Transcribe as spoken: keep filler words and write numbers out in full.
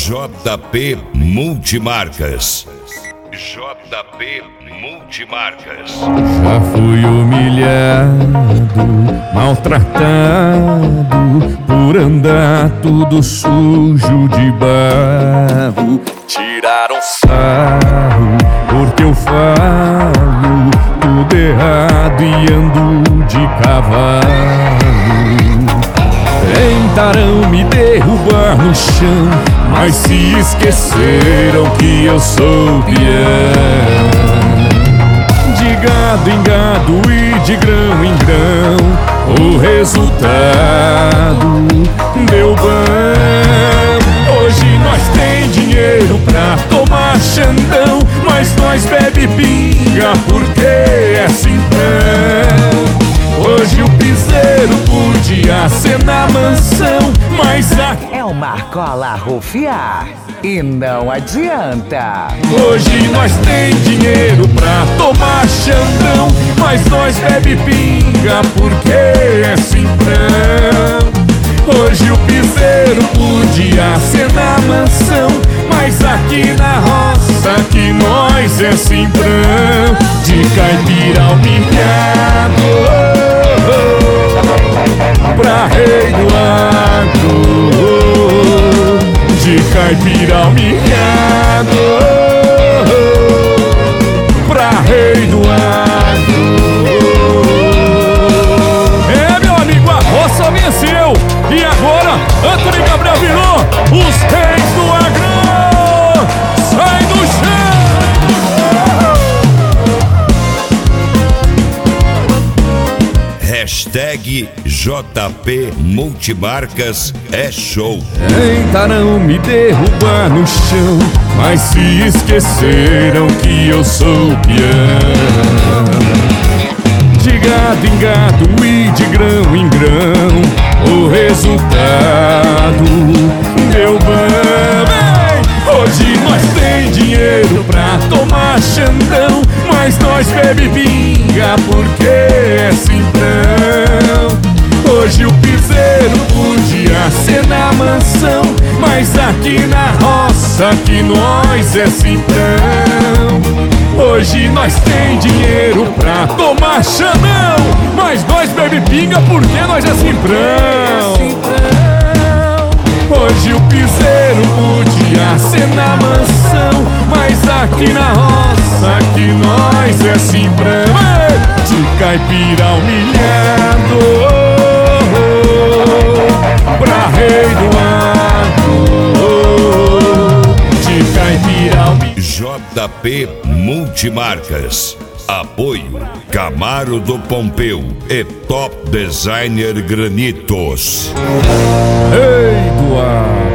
J P Multimarcas. J P Multimarcas. Já fui humilhado, maltratado, por andar tudo sujo de barro. Tiraram sarro porque eu falo tudo errado e ando de cavalo. Tentaram me derrubar no chão, mas se esqueceram que eu sou peão. De gado em gado e de grão em grão, o resultado deu bom. Hoje nós tem dinheiro pra tomar Xandão, mas nós bebe pinga porque é simplão. Hoje o piseiro podia ser na mansão, mas a... é uma argola rufiar e não adianta. Hoje nós tem dinheiro pra tomar Xandão, mas nós bebe pinga porque é simplão. Hoje o piseiro podia ser na mansão, mas aqui na roça que nós é simplão. De caipira ao milhado, pra rei do agro. De caipira ao milhado, pra rei do agro. É, meu amigo, a roça venceu e agora Antônio Gabriel virou os reis do agro. Sai do chão! Hashtag J P Multimarcas é show. Tentaram me derrubar no chão, mas se esqueceram que eu sou peão. De gado em gado e de grão em grão, o resultado deu bom. Hoje nós tem dinheiro pra tomar Xandão, mas nós bebe pinga porque é simplão. Hoje o piseiro podia ser na mansão, mas aqui na roça que nós é simplão. Hoje nós tem dinheiro pra tomar Xandão, mas nós bebe pinga porque nós é simplão. Hoje o piseiro podia ser na mansão, mas aqui na roça que nós é simplão. De caipira ao milhado, pra rei do agro. De caipira ao milhado. J P Multimarcas. Apoio Camaro do Pompeu e Top Designer Granitos. Rei do agro.